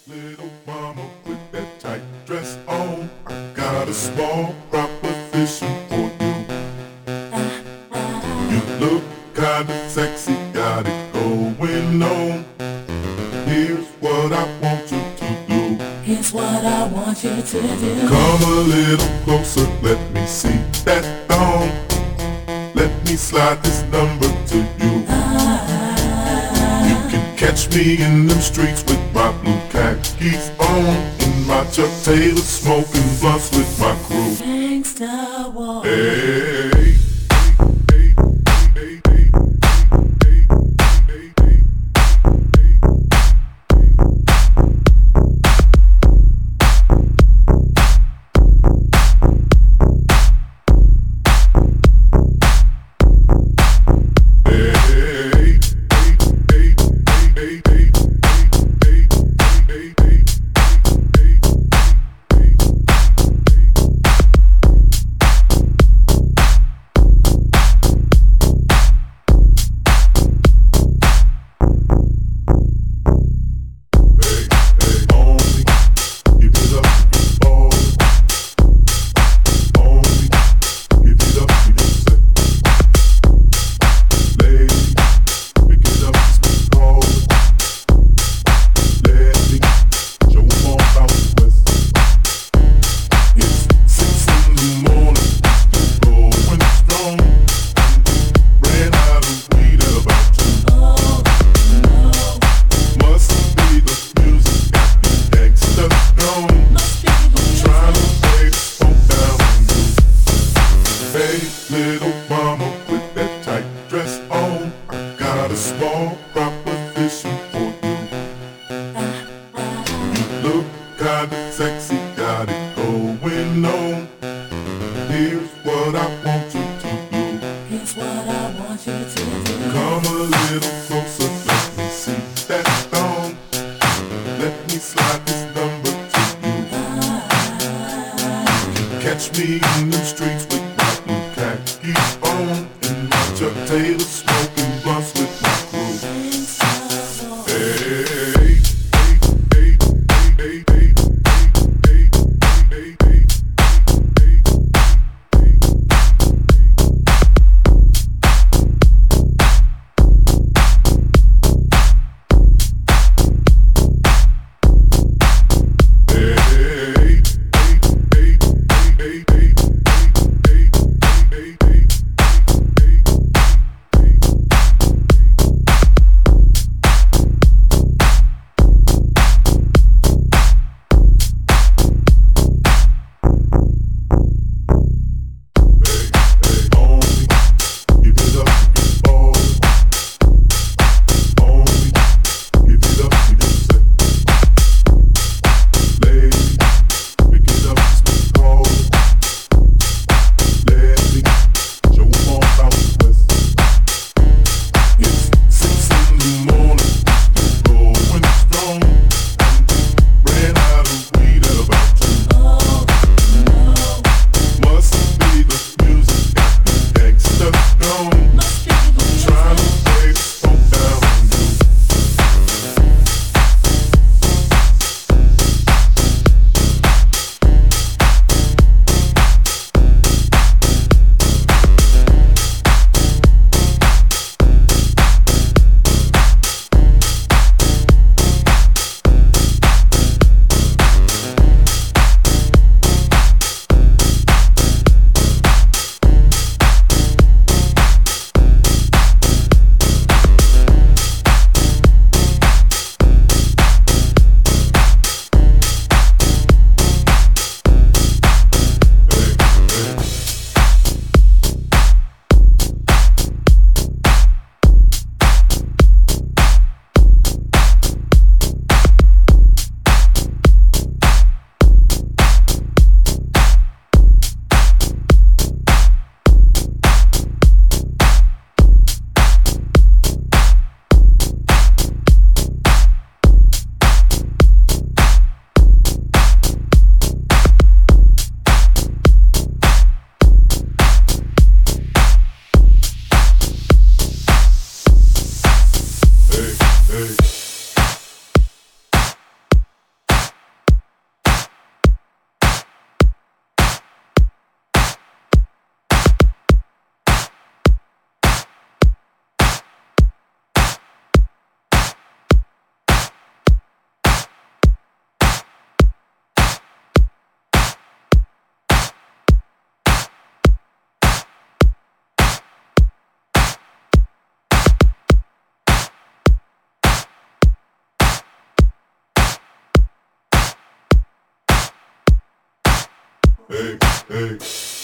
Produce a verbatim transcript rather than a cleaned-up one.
little mama with that tight dress on. I got a small proposition for you. You look kinda sexy, got it going on. Here's what I want you to do. Here's what I want you to do. Come a little closer, let me see that thong. Let me slide this number to you. You can catch me in them streets with my blue khakis on, in my Chuck Taylor, smoking blunts with my crew. Gangsta war. Hey. Little mama with that tight dress on, I got a small proposition for you. You look kinda sexy, got it going on. Here's what I want you to do. Here's what I want you to do. Come a little closer, let me see that thong. Let me slide this number to you. Catch me in the streets with my blue khakis on, in my Chuck Taylor, smoking blunts with my crew. Hey, hey, hey, hey, hey, hey, hey, hey, hey. Hey, hey, hey, hey, hey, hey, hey. hey, hey.